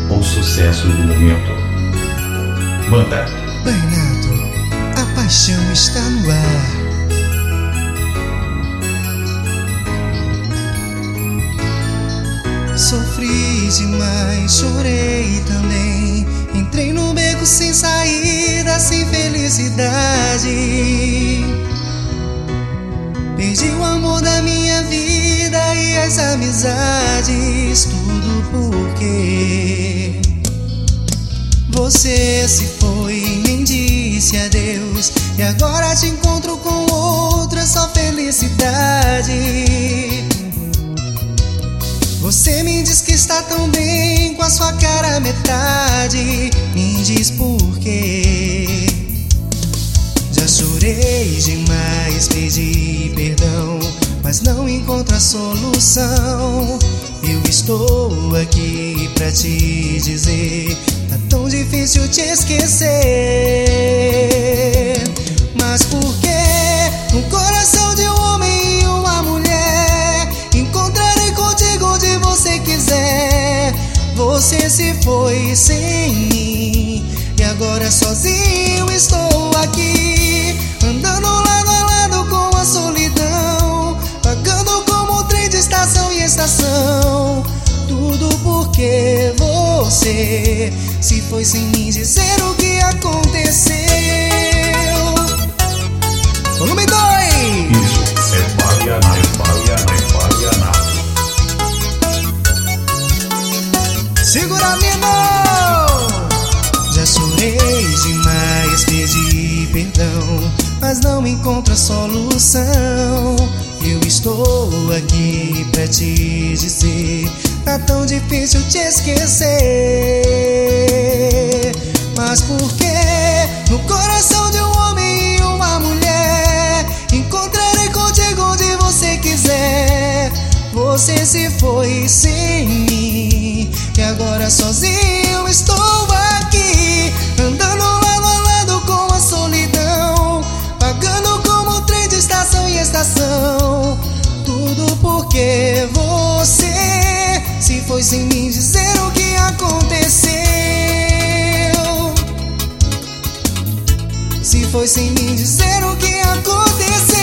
ou sucesso do momento. Banda Banato, a paixão está no ar. Sofri demais, chorei também. Entrei no beco sem saída, sem felicidade. Perdi o amor da minha vida e as amizades. Tudo porque você se foi, nem disse adeus. E agora te encontro com outra, só felicidade. Você me diz que está tão bem com a sua cara metade. Me diz por quê. Já chorei demais, pedi perdão, mas não encontro a solução. Eu estou aqui pra te dizer, tá tão difícil te esquecer. Mas por que no coração de um homem e uma mulher encontrarei contigo onde você quiser? Você se foi sem mim e agora sozinho estou aqui, andando lado a lado com a solidão, pagando como trem de estação em estação. Tudo porque você se foi sem me dizer o que aconteceu. Volume 2. Isso é Baiana, Baiana. Segura minha mão. Já chorei demais, pedi perdão, mas não encontro a solução. Eu estou aqui pra te dizer, tá tão difícil te esquecer. Mas por que no coração de um homem e uma mulher encontrarei contigo onde você quiser? Você se foi sem mim e agora sozinho estou aqui, andando lado a lado com a solidão, pagando como trem de estação em estação. Tudo porque você se foi sem me dizer o que aconteceu. Se foi sem me dizer o que aconteceu.